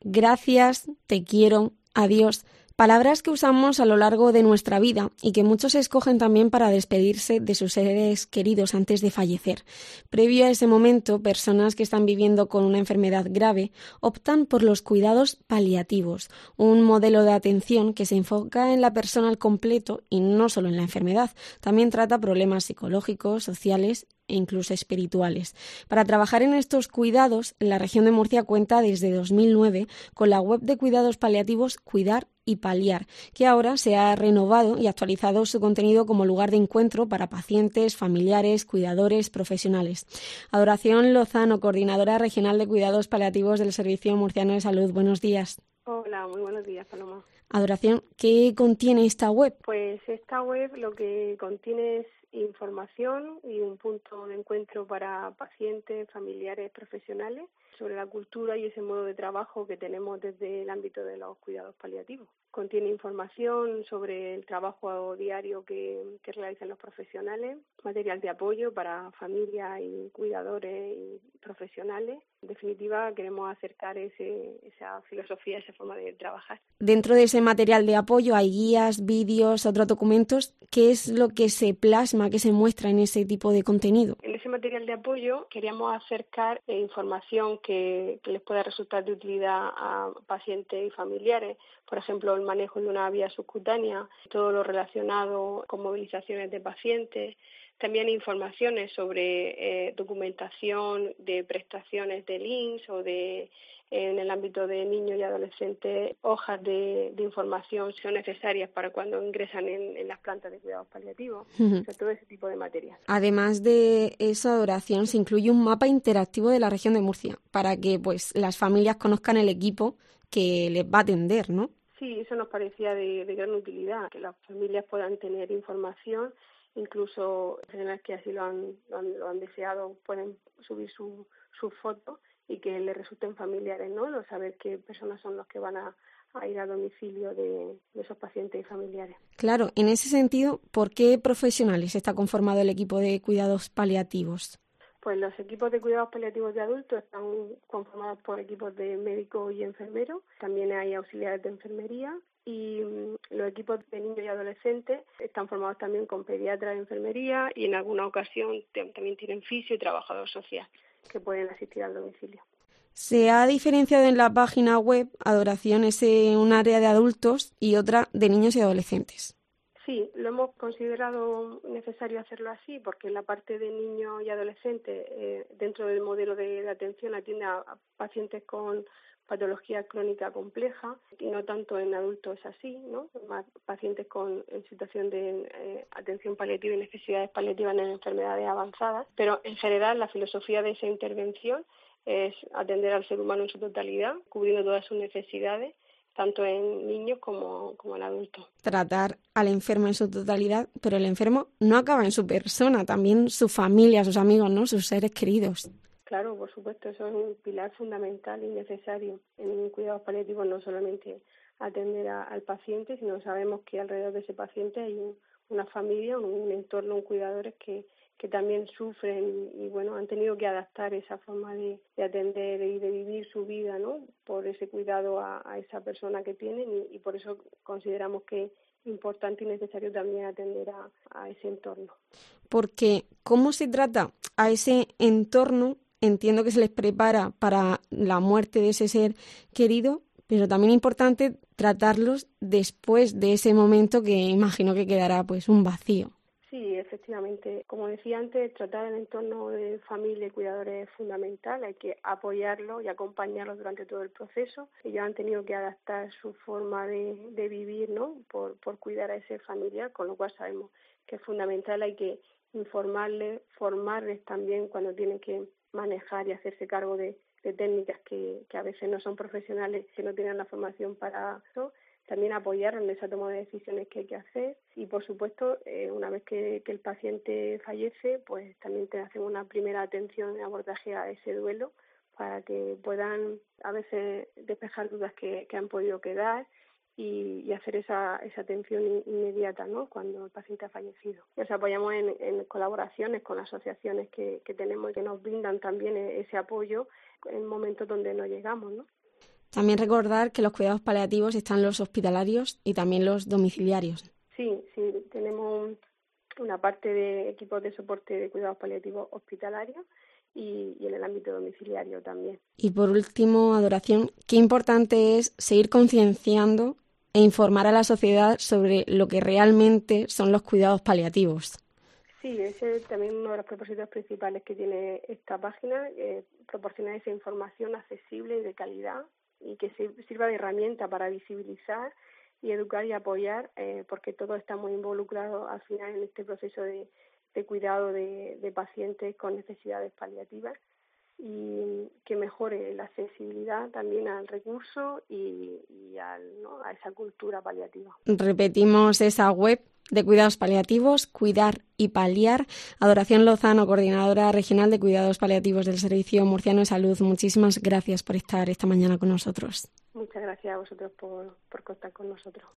gracias, te quiero, adiós. Palabras que usamos a lo largo de nuestra vida y que muchos escogen también para despedirse de sus seres queridos antes de fallecer. Previo a ese momento, personas que están viviendo con una enfermedad grave optan por los cuidados paliativos, un modelo de atención que se enfoca en la persona al completo y no solo en la enfermedad. También trata problemas psicológicos, sociales e incluso espirituales. Para trabajar en estos cuidados, la región de Murcia cuenta desde 2009 con la web de cuidados paliativos Cuidar y Paliar, que ahora se ha renovado y actualizado su contenido como lugar de encuentro para pacientes, familiares, cuidadores, profesionales. Adoración Lozano, coordinadora regional de cuidados paliativos del Servicio Murciano de Salud. Buenos días. Hola, muy buenos días, Paloma. Adoración, ¿qué contiene esta web? Pues esta web lo que contiene es información y un punto de encuentro para pacientes, familiares, profesionales sobre la cultura y ese modo de trabajo que tenemos desde el ámbito de los cuidados paliativos. Contiene información sobre el trabajo diario que realizan los profesionales, material de apoyo para familias y cuidadores y profesionales. En definitiva, queremos acercar esa filosofía, esa forma de trabajar. Dentro de ese material de apoyo hay guías, vídeos, otros documentos. ¿Qué es lo que se plasma, que se muestra en ese tipo de contenido? En ese material de apoyo queríamos acercar información que les pueda resultar de utilidad a pacientes y familiares. Por ejemplo, el manejo de una vía subcutánea, todo lo relacionado con movilizaciones de pacientes. También informaciones sobre documentación de prestaciones del INS o en el ámbito de niños y adolescentes, hojas de información son necesarias para cuando ingresan en las plantas de cuidados paliativos, o sea, todo ese tipo de materias. Además de esa Adoración, se incluye un mapa interactivo de la región de Murcia para que pues las familias conozcan el equipo que les va a atender, ¿no? Sí, eso nos parecía de gran utilidad, que las familias puedan tener información. Incluso personas que así lo han deseado pueden subir su foto y que les resulten familiares, ¿no? Saber qué personas son los que van a ir a domicilio de esos pacientes y familiares. Claro, en ese sentido, ¿por qué profesionales está conformado el equipo de cuidados paliativos? Pues los equipos de cuidados paliativos de adultos están conformados por equipos de médicos y enfermeros. También hay auxiliares de enfermería. Y los equipos de niños y adolescentes están formados también con pediatras de enfermería y en alguna ocasión también tienen fisio y trabajador social que pueden asistir al domicilio. Se ha diferenciado en la página web Adoración es un área de adultos y otra de niños y adolescentes. Sí, lo hemos considerado necesario hacerlo así porque en la parte de niños y adolescentes, dentro del modelo de atención, atiende a pacientes con patología crónica compleja y no tanto en adultos es así, ¿no? Más pacientes en situación de atención paliativa y necesidades paliativas en enfermedades avanzadas, pero en general la filosofía de esa intervención es atender al ser humano en su totalidad, cubriendo todas sus necesidades, tanto en niños como en adultos. Tratar al enfermo en su totalidad, pero el enfermo no acaba en su persona, también su familia, sus amigos, ¿no? Sus seres queridos. Claro, por supuesto, eso es un pilar fundamental y necesario en cuidados paliativos, no solamente atender al paciente, sino sabemos que alrededor de ese paciente hay una familia, un entorno, cuidadores que también sufren y bueno, han tenido que adaptar esa forma de atender y de vivir su vida, ¿no? Por ese cuidado a esa persona que tienen y por eso consideramos que es importante y necesario también atender a ese entorno. Porque ¿cómo se trata a ese entorno? Entiendo que se les prepara para la muerte de ese ser querido, pero también es importante tratarlos después de ese momento que imagino que quedará pues un vacío. Sí, efectivamente. Como decía antes, tratar el entorno de familia y cuidadores es fundamental. Hay que apoyarlos y acompañarlos durante todo el proceso. Ellos han tenido que adaptar su forma de vivir, ¿no? Por cuidar a ese familiar, con lo cual sabemos que es fundamental. Hay que informarles, formarles también cuando tienen que manejar y hacerse cargo de técnicas que a veces no son profesionales, que no tienen la formación para eso. También apoyarlos en esa toma de decisiones que hay que hacer y, por supuesto, una vez que el paciente fallece, pues también te hacen una primera atención y abordaje a ese duelo para que puedan a veces despejar dudas que han podido quedar y hacer esa atención inmediata, ¿no? Cuando el paciente ha fallecido. Nos apoyamos en colaboraciones con asociaciones que tenemos y que nos brindan también ese apoyo en momentos donde no llegamos, ¿no? También recordar que los cuidados paliativos están los hospitalarios y también los domiciliarios. Sí, tenemos una parte de equipos de soporte de cuidados paliativos hospitalarios y en el ámbito domiciliario también. Y por último, Adoración, qué importante es seguir concienciando e informar a la sociedad sobre lo que realmente son los cuidados paliativos. Sí, ese es también uno de los propósitos principales que tiene esta página, proporcionar esa información accesible y de calidad y que sirva de herramienta para visibilizar y educar y apoyar, porque todos estamos involucrados al final en este proceso de cuidado de pacientes con necesidades paliativas y que mejore la accesibilidad también al recurso y a esa cultura paliativa. Repetimos esa web de cuidados paliativos, Cuidar y Paliar. Adoración Lozano, coordinadora regional de cuidados paliativos del Servicio Murciano de Salud. Muchísimas gracias por estar esta mañana con nosotros. Muchas gracias a vosotros por contar con nosotros.